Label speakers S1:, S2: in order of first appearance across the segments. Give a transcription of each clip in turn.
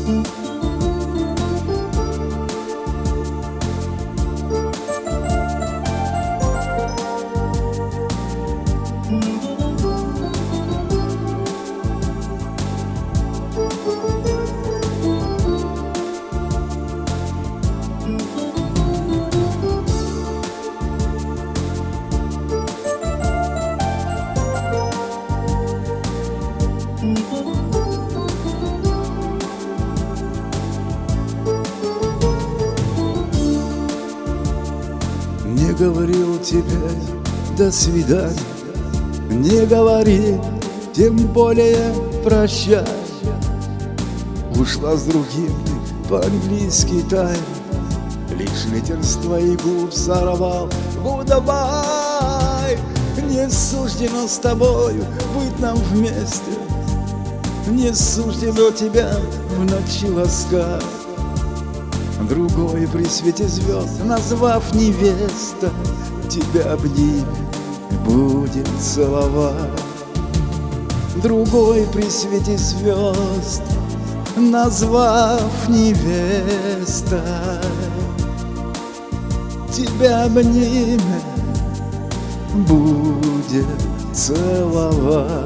S1: Не говорил тебе до свидания, не говори, тем более прощай. Ушла с другим ты по-английски тайно, лишь ветер с твоих губ сорвал Goodbye. Не суждено с тобою быть нам вместе, не суждено тебя в ночи ласкать. Другой при свете звезд, назвав невеста, тебя обнимет, будет целовать. Другой при свете звезд, назвав невеста, тебя обнимет, будет целовать.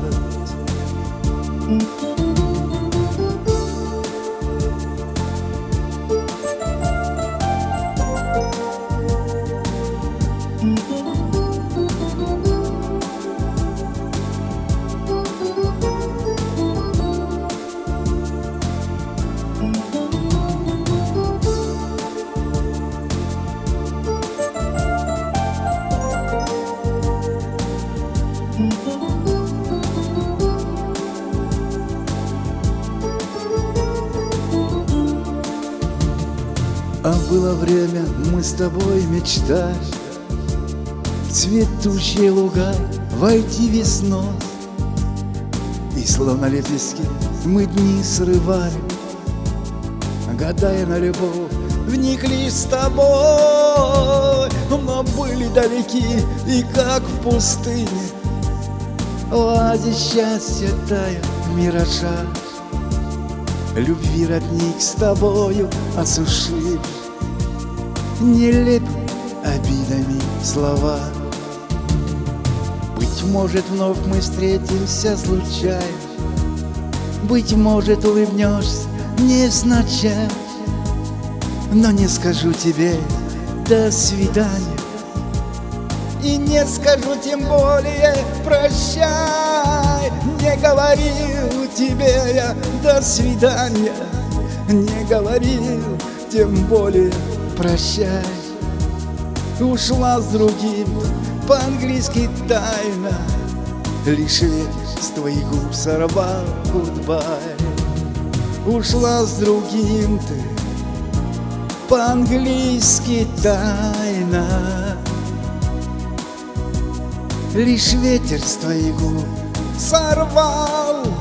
S1: А было время, мы с тобой мечтали в цветущие луга войти весной, и словно лепестки мы дни срывали, гадая на любовь, вникли с тобой. Но были далеки и как в пустыне, оазис счастья тая в миражах. Любви родник с тобою осушили нелепыми обидами слова. Быть может, вновь мы встретимся случайно, быть может, улыбнешься невзначай, но не скажу тебе до свидания, и не скажу тем более прощай. Не говорил тебе я до свидания, не говорил тем более прощай. Ушла с другим по-английски тайно, лишь ветер с твоих губ сорвал Goodbye. Ушла с другим ты по-английски тайно, лишь ветер с твоих губ сорвал